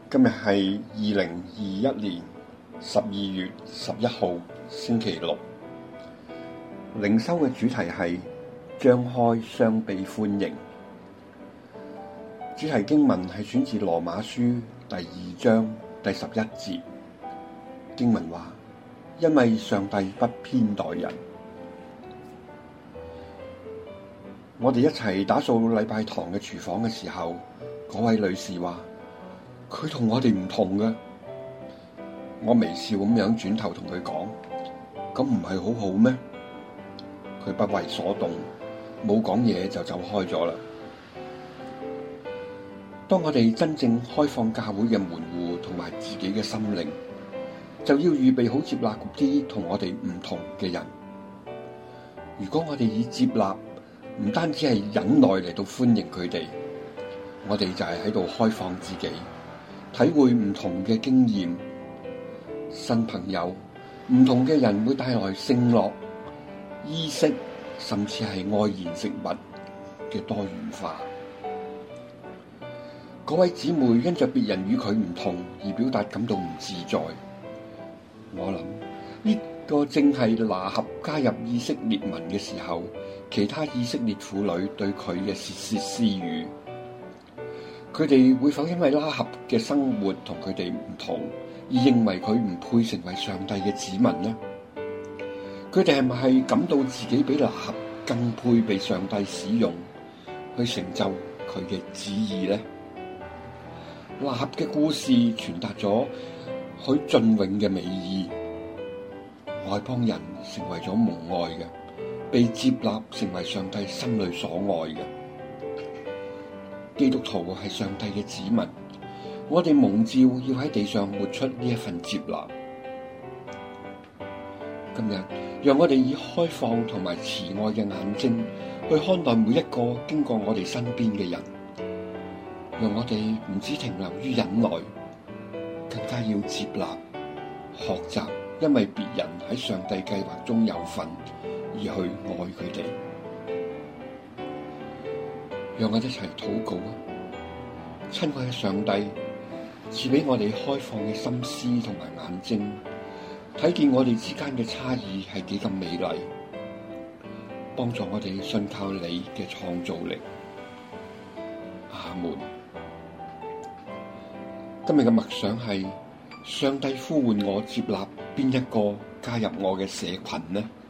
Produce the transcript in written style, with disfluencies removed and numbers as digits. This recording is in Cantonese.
今日係2021年12月11號星期六，靈修嘅主題係張開雙臂歡迎。主題經文係選自羅馬書第2章第11節，經文話：因為上帝不偏待人。我哋一齊打掃禮拜堂嘅廚房嘅時候，嗰位女士話：佢同我哋唔同嘅。我微笑咁樣轉頭同佢講：咁唔係好好咩？佢不為所動，冇講嘢就走開咗啦。當我哋真正開放教會嘅門戶同埋自己嘅心靈，就要預備好接納嗰啲同我哋唔同嘅人。如果我哋以接納唔單止係忍耐嚟到歡迎佢哋，我哋就係喺度開放自己，體會唔同嘅經驗、新朋友、唔同嘅人會帶來聖樂、衣飾，甚至係愛筵食物嘅多元化。嗰位姊妹因着別人與佢唔同而表達感到唔自在。我諗呢個正係拿合加入以色列民嘅時候，其他以色列婦女對佢嘅竊竊私語。佢哋會否因為拉合嘅生活同佢哋唔同，而認為佢唔配成為上帝嘅子民呢？佢哋係咪係感到自己比拉合更配被上帝使用，去成就佢嘅旨意呢？拉合嘅故事傳達咗許雋永嘅美意，外邦人成為咗蒙愛嘅，被接納成為上帝心裏所愛嘅。基督徒係上帝嘅子民，我哋蒙召要喺地上活出呢一份接納。今日讓我哋以開放同埋慈愛嘅眼睛去看待每一個經過我哋身邊嘅人，讓我哋唔止停留於忍耐，更加要接納、學習，因為別人喺上帝計劃中有份而去愛佢哋。讓我哋一齊禱告啊！親愛嘅上帝，賜俾我哋開放嘅心思同埋眼睛，睇見我哋之間嘅差異係幾咁美麗，幫助我哋信靠你嘅創造力。阿門。今日嘅默想係：上帝呼喚我接納邊一個加入我嘅社群呢？